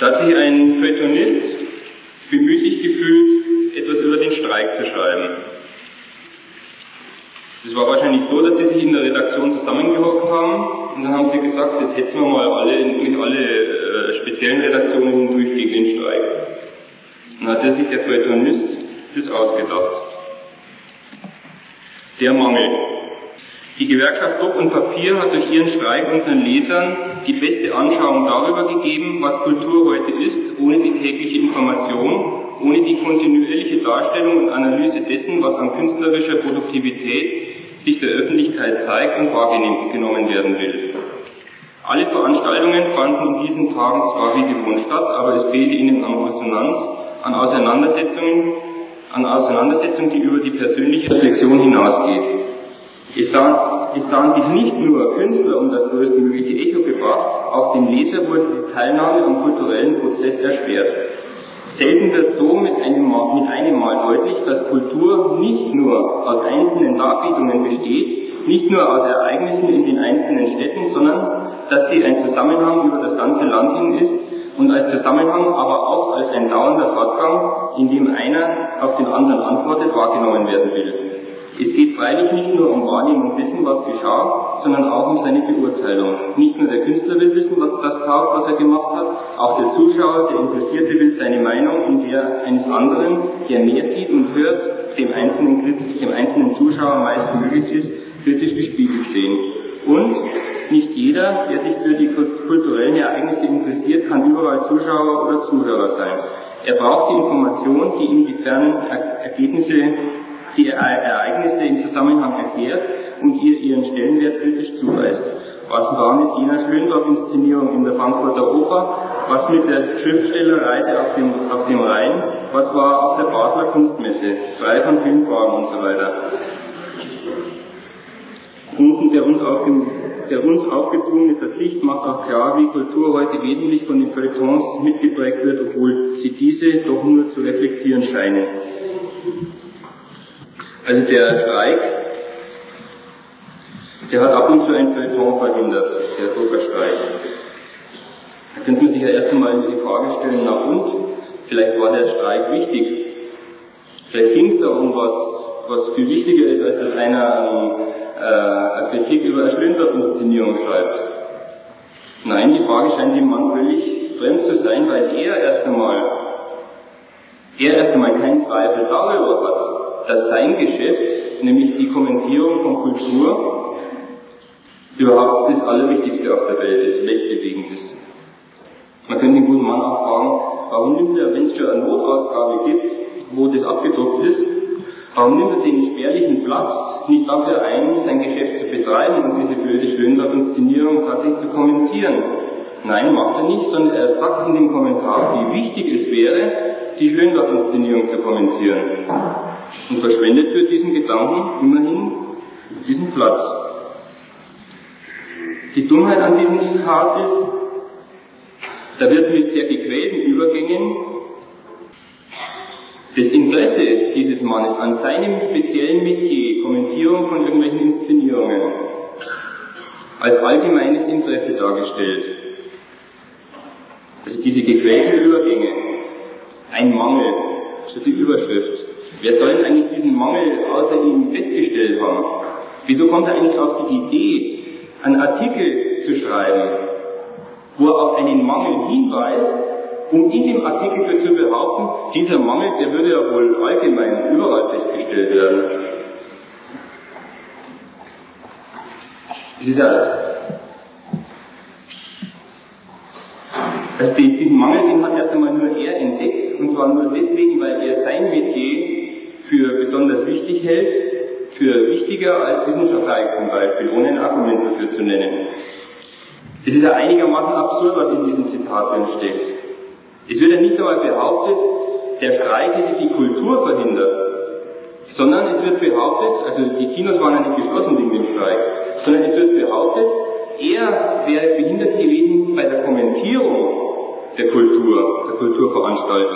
Da hat sich ein Feuilletonist bemüht sich gefühlt, etwas über den Streik zu schreiben. Es war wahrscheinlich so, dass die sich in der Redaktion zusammengehockt haben und dann haben sie gesagt, jetzt hetzen wir mal durch alle speziellen Redaktionen hindurch gegen den Streik. Dann hat sich der Feuilletonist das ausgedacht. Der Mangel. Die Gewerkschaft Druck und Papier hat durch ihren Streik unseren Lesern die beste Anschauung darüber gegeben, was Kultur heute ist, ohne die tägliche Information, ohne die kontinuierliche Darstellung und Analyse dessen, was an künstlerischer Produktivität sich der Öffentlichkeit zeigt und wahrgenommen werden will. Alle Veranstaltungen fanden in diesen Tagen zwar wie gewohnt statt, aber es fehlte ihnen an Resonanz, an Auseinandersetzung, die über die persönliche Reflexion hinausgeht. Es sahen sich nicht nur Künstler um das größtmögliche Echo gebracht, auch dem Leser wurde die Teilnahme am kulturellen Prozess erschwert. Selten wird so mit einem Mal deutlich, dass Kultur nicht nur aus einzelnen Darbietungen besteht, nicht nur aus Ereignissen in den einzelnen Städten, sondern dass sie ein Zusammenhang über das ganze Land hin ist und als Zusammenhang, aber auch als ein dauernder Fortgang, in dem einer auf den anderen antwortet, wahrgenommen werden will. Es geht freilich nicht nur um Wahrnehmung dessen, was geschah, sondern auch um seine Beurteilung. Nicht nur der Künstler will wissen, was das taugt, was er gemacht hat, auch der Zuschauer, der Interessierte will seine Meinung in der eines anderen, der mehr sieht und hört, dem einzelnen Zuschauer meist möglich ist, kritisch gespiegelt sehen. Und nicht jeder, der sich für die kulturellen Ereignisse interessiert, kann überall Zuschauer oder Zuhörer sein. Er braucht die Information, die ihm die fernen die Ereignisse im Zusammenhang erklärt und ihr ihren Stellenwert kritisch zuweist. Was war mit jener Schlöndorff-Inszenierung in der Frankfurter Oper? Was mit der Schriftstellerreise auf dem Rhein? Was war auf der Basler Kunstmesse? Frei von Filmfarben und so weiter. Und der uns aufgezwungene Verzicht macht auch klar, wie Kultur heute wesentlich von den Feuilletons mitgeprägt wird, obwohl sie diese doch nur zu reflektieren scheinen. Also der Streik, der hat ab und zu ein Feuilleton verhindert, der Druckerstreik. Da könnte man sich ja erst einmal die Frage stellen, na und, vielleicht war der Streik wichtig. Vielleicht ging es da um was viel wichtiger ist, als dass einer eine Kritik über eine Schlöndorff-Inszenierung schreibt. Nein, die Frage scheint dem Mann völlig fremd zu sein, weil er erst einmal keinen Zweifel darüber hat, dass sein Geschäft, nämlich die Kommentierung von Kultur, überhaupt das Allerwichtigste auf der Welt ist, weltbewegend ist. Man könnte den guten Mann auch fragen, warum nimmt er, wenn es schon eine Notausgabe gibt, wo das abgedruckt ist, warum nimmt er den spärlichen Platz nicht dafür ein, sein Geschäft zu betreiben und diese blöde Schlöndorff-Inszenierung tatsächlich zu kommentieren? Nein, macht er nicht, sondern er sagt in dem Kommentar, wie wichtig es wäre, die Schlöndorff-Inszenierung zu kommentieren. Und verschwendet für diesen Gedanken immerhin diesen Platz. Die Dummheit an diesem Zitat ist, da wird mit sehr gequälten Übergängen das Interesse dieses Mannes an seinem speziellen Metier, Kommentierung von irgendwelchen Inszenierungen, als allgemeines Interesse dargestellt. Also diese gequälten Übergänge, ein Mangel, so die Überschrift. Wer soll denn eigentlich diesen Mangel außer ihm festgestellt haben? Wieso kommt er eigentlich auf die Idee, einen Artikel zu schreiben, wo er auf einen Mangel hinweist, um in dem Artikel zu behaupten, dieser Mangel, der würde ja wohl allgemein überall festgestellt werden. Es ist ja, also diesen Mangel, den hat erst einmal nur er entdeckt, und zwar nur deswegen, weil er sein Metier für besonders wichtig hält, für wichtiger als Wissenschaftsreich zum Beispiel, ohne ein Argument dafür zu nennen. Es ist ja einigermaßen absurd, was in diesem Zitat drin steckt. Es wird ja nicht einmal behauptet, der Streik hätte die Kultur verhindert, sondern es wird behauptet, also die Kinos waren ja nicht geschlossen wegen dem Streik, sondern es wird behauptet, er wäre behindert gewesen bei der Kommentierung der Kulturveranstaltung.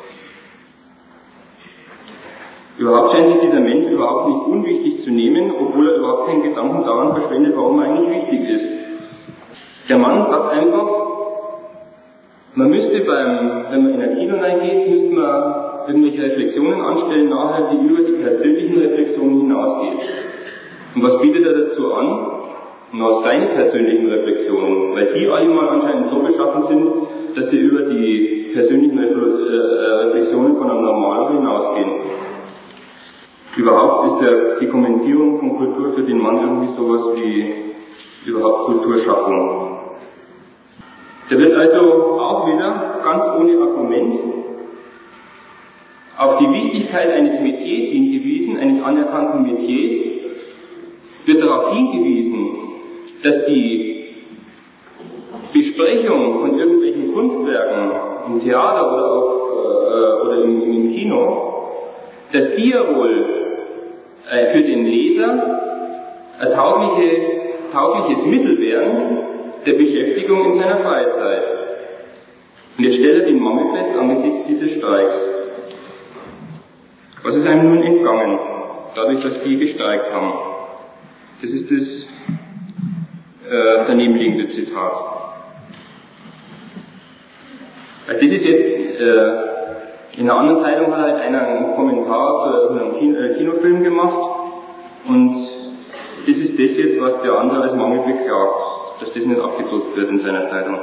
Überhaupt scheint sich dieser Mensch überhaupt nicht unwichtig zu nehmen, obwohl er überhaupt keinen Gedanken daran verschwendet, warum er eigentlich wichtig ist. Der Mann sagt einfach, Man müsste wenn man in ein Kino reingeht, müsste man irgendwelche Reflexionen anstellen, nachher, die über die persönlichen Reflexionen hinausgehen. Und was bietet er dazu an? Nach seinen persönlichen Reflexionen, weil die alle mal anscheinend so beschaffen sind, dass sie über die persönlichen Reflexionen von einem Normalen hinausgehen. Überhaupt ist die Kommentierung von Kultur für den Mann irgendwie sowas wie überhaupt Kulturschaffung. Der wird also auch wieder ganz ohne Argument auf die Wichtigkeit eines Metiers hingewiesen, eines anerkannten Metiers, wird darauf hingewiesen, dass die Besprechung von irgendwelchen Kunstwerken im Theater oder im Kino, dass die ja wohl für den Leser ein taugliches Mittel wären der Beschäftigung in seiner Freizeit. Und jetzt stellt er den Mangel fest angesichts dieses Streiks. Was ist einem nun entgangen, dadurch, dass wir gestreikt haben? Das ist das danebenliegende Zitat. Also das ist jetzt, in einer anderen Zeitung hat halt einer einen Kommentar zu einem Kinofilm gemacht und das ist das jetzt, was der andere als Mangel beklagt, dass das nicht abgedruckt wird in seiner Zeitung.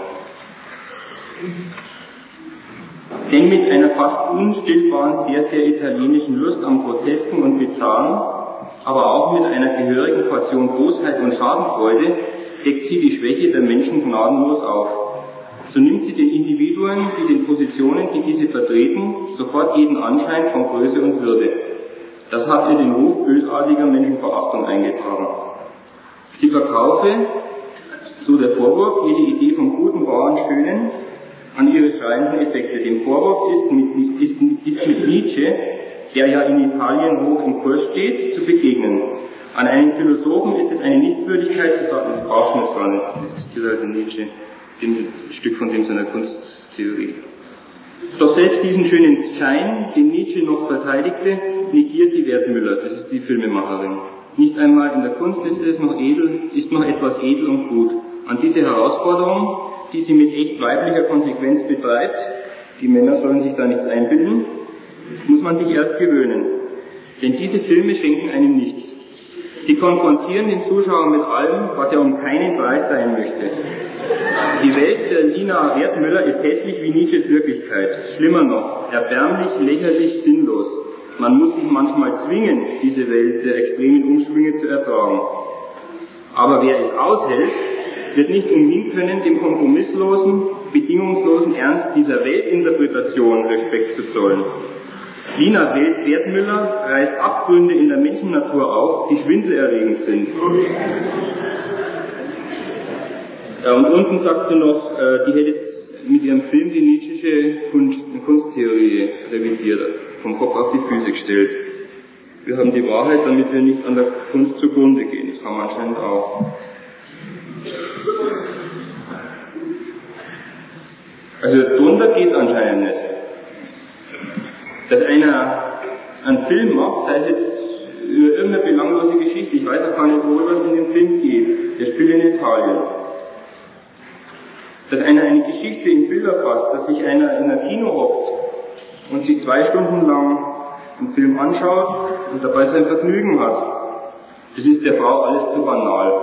Denn mit einer fast unstillbaren, sehr, sehr italienischen Lust am Grotesken und Bizarren, aber auch mit einer gehörigen Portion Bosheit und Schadenfreude deckt sie die Schwäche der Menschen gnadenlos auf. So nimmt sie den Individuen wie den Positionen, die diese vertreten, sofort jeden Anschein von Größe und Würde. Das hat ihr den Ruf bösartiger Menschenverachtung eingetragen. Sie verkaufe, so der Vorwurf, jede Idee vom Guten, Wahren, Schönen an ihre schreienden Effekte. Dem Vorwurf ist mit Nietzsche, der ja in Italien hoch im Kurs steht, zu begegnen. An einen Philosophen ist es eine Nichtswürdigkeit zu sagen, das braucht man gar nicht. Das ist dieser Nietzsche, dem Stück von dem seiner Kunsttheorie. Doch selbst diesen schönen Schein, den Nietzsche noch verteidigte, negiert die Wertmüller, das ist die Filmemacherin. Nicht einmal in der Kunst ist noch etwas edel und gut. An diese Herausforderung, die sie mit echt weiblicher Konsequenz betreibt, die Männer sollen sich da nichts einbilden, muss man sich erst gewöhnen. Denn diese Filme schenken einem nichts. Sie konfrontieren den Zuschauer mit allem, was er um keinen Preis sein möchte. Die Welt der Lina Wertmüller ist hässlich wie Nietzsches Wirklichkeit. Schlimmer noch, erbärmlich, lächerlich, sinnlos. Man muss sich manchmal zwingen, diese Welt der extremen Umschwünge zu ertragen. Aber wer es aushält, wird nicht umhin können, dem kompromisslosen, bedingungslosen Ernst dieser Weltinterpretation Respekt zu zollen. Lina Wertmüller reißt Abgründe in der Menschennatur auf, die schwindelerregend sind. Ja, und unten sagt sie noch, die hätte jetzt mit ihrem Film die Nietzsche Kunsttheorie revidiert, vom Kopf auf die Füße gestellt. Wir haben die Wahrheit, damit wir nicht an der Kunst zugrunde gehen. Das haben wir anscheinend auch. Also drunter geht anscheinend nicht. Dass einer einen Film macht, sei es jetzt über irgendeine belanglose Geschichte, ich weiß auch gar nicht, worüber es in dem Film geht, der spielt in Italien. Dass einer eine Geschichte in Bilder fasst, dass sich einer in ein Kino hockt und sich 2 Stunden lang einen Film anschaut und dabei sein Vergnügen hat, das ist der Frau alles zu banal.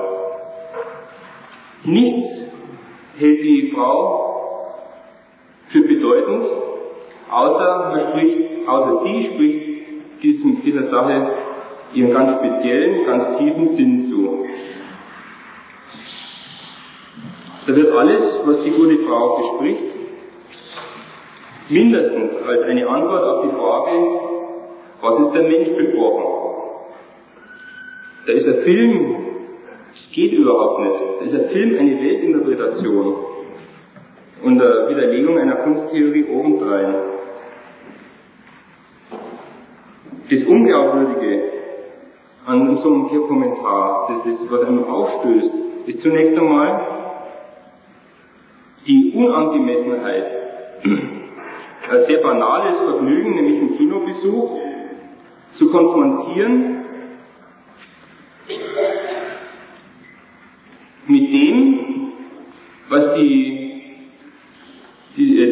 Nichts hält die Frau für bedeutend, außer sie spricht dieser Sache ihren ganz speziellen, ganz tiefen Sinn zu. Da wird alles, was die gute Frau bespricht, mindestens als eine Antwort auf die Frage, was ist der Mensch, besprochen. Da ist ein Film, das geht überhaupt nicht, da ist ein Film eine Weltinterpretation und eine Widerlegung einer Kunsttheorie obendrein. Das Unglaubwürdige an so einem Kommentar, das was einem aufstößt, ist zunächst einmal die Unangemessenheit. Ein sehr banales Vergnügen, nämlich ein Kinobesuch, zu konfrontieren mit dem, was die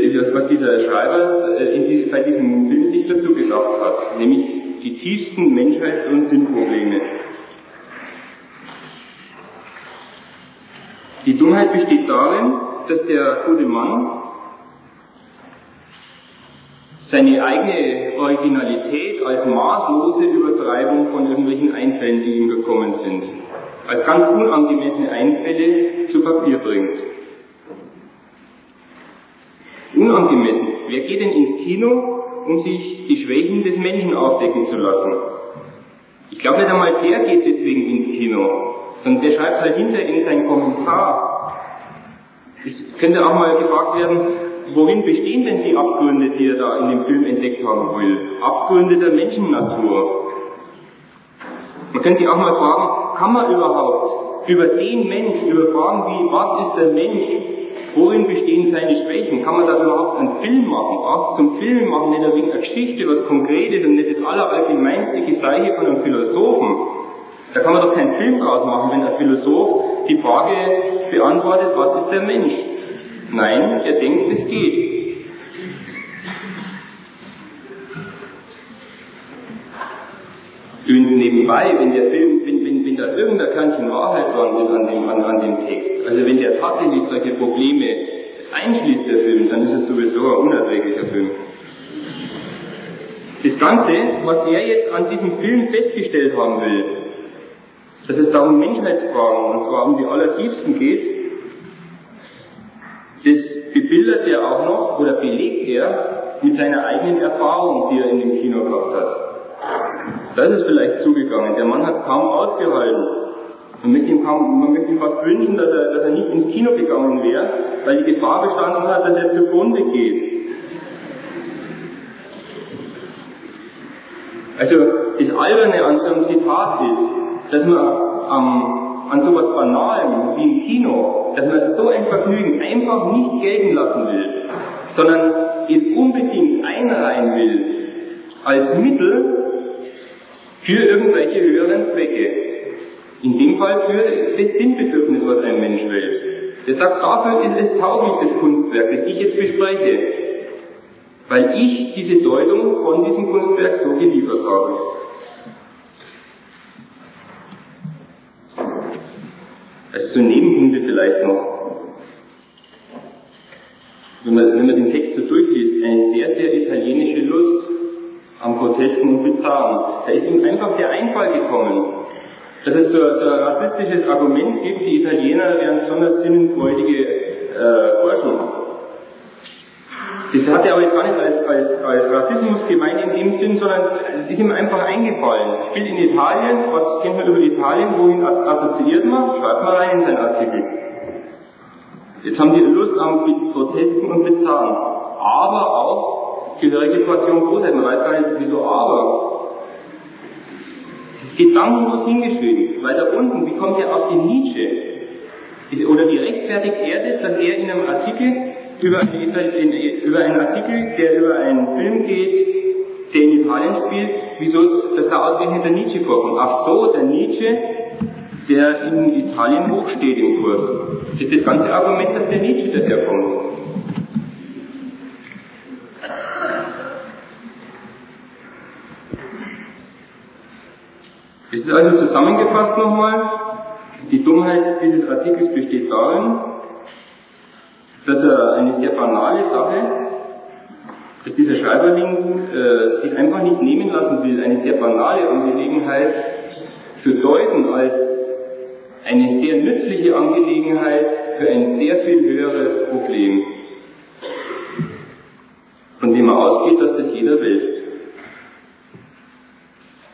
bei diesem Film sich dazu gedacht hat, nämlich die tiefsten Menschheits- und Sinnprobleme. Die Dummheit besteht darin, dass der gute Mann seine eigene Originalität als maßlose Übertreibung von irgendwelchen Einfällen, die ihm gekommen sind, als ganz unangemessene Einfälle zu Papier bringt. Unangemessen. Wer geht denn ins Kino, um sich die Schwächen des Menschen aufdecken zu lassen? Ich glaube nicht einmal der geht deswegen ins Kino, sondern der schreibt halt hinterher in seinen Kommentar. Es könnte auch mal gefragt werden, worin bestehen denn die Abgründe, die er da in dem Film entdeckt haben will? Abgründe der Menschennatur. Man könnte sich auch mal fragen, kann man überhaupt über den Mensch, über Fragen wie, was ist der Mensch, worin bestehen seine Schwächen, kann man da überhaupt einen Film machen? Auch zum Film machen, nicht wegen einer Geschichte, was Konkretes und nicht das allerallgemeinste Geseiche von einem Philosophen. Da kann man doch keinen Film draus machen, wenn ein Philosoph die Frage beantwortet, was ist der Mensch? Nein, er denkt, es geht. Übrigens nebenbei, wenn der Film, wenn da irgendein Körnchen Wahrheit dran ist an dem Text, also wenn der tatsächlich solche Probleme einschließt, der Film, dann ist es sowieso ein unerträglicher Film. Das Ganze, was er jetzt an diesem Film festgestellt haben will, dass es da um Menschheitsfragen, und zwar um die allertiefsten geht, das bebildert er auch noch, oder belegt er mit seiner eigenen Erfahrung, die er in dem Kino gehabt hat. Da ist es vielleicht zugegangen. Der Mann hat es kaum ausgehalten. Man möchte ihm fast wünschen, dass er nicht ins Kino gegangen wäre, weil die Gefahr bestanden hat, dass er zugrunde geht. Also das Alberne an so einem Zitat ist, dass man an sowas Banalem wie im Kino, dass man so ein Vergnügen einfach nicht gelten lassen will, sondern es unbedingt einreihen will als Mittel für irgendwelche höheren Zwecke. In dem Fall für das Sinnbedürfnis, was ein Mensch wählt. Der sagt, dafür ist es tauglich, das Kunstwerk, das ich jetzt bespreche, weil ich diese Deutung von diesem Kunstwerk so geliefert habe. Also so Nebenpunkte vielleicht noch. Wenn man den Text so durchliest, eine sehr, sehr italienische Lust am Grotesken und Bizarren. Da ist ihm einfach der Einfall gekommen, dass es so ein rassistisches Argument gibt, die Italiener wären besonders sinnenfreudige Forschung. Das hat er aber jetzt gar nicht als Rassismus gemeint in dem Sinn, sondern es ist ihm einfach eingefallen. Spielt in Italien, was kennt man über Italien, wohin assoziiert man? Schreibt man rein in seinen Artikel. Jetzt haben die Lust am Grotesken und Bizarren, aber auch gehörige Portion Großheit. Man weiß gar nicht, wieso aber. Das ist gedankenlos hingeschrieben. Weiter unten, wie kommt er auf die Nietzsche? Oder wie rechtfertigt er das, dass er in einem Artikel über einen Artikel, der über einen Film geht, der in Italien spielt, wieso, dass da ausgerechnet der Nietzsche vorkommt? Ach so, der Nietzsche, der in Italien hochsteht im Kurs. Das ist das ganze Argument, dass der Nietzsche daherkommt. Es ist also zusammengefasst nochmal, die Dummheit dieses Artikels besteht darin, dass er eine sehr banale Sache, dass dieser Schreiberling sich einfach nicht nehmen lassen will, eine sehr banale Angelegenheit zu deuten als eine sehr nützliche Angelegenheit für ein sehr viel höheres Problem.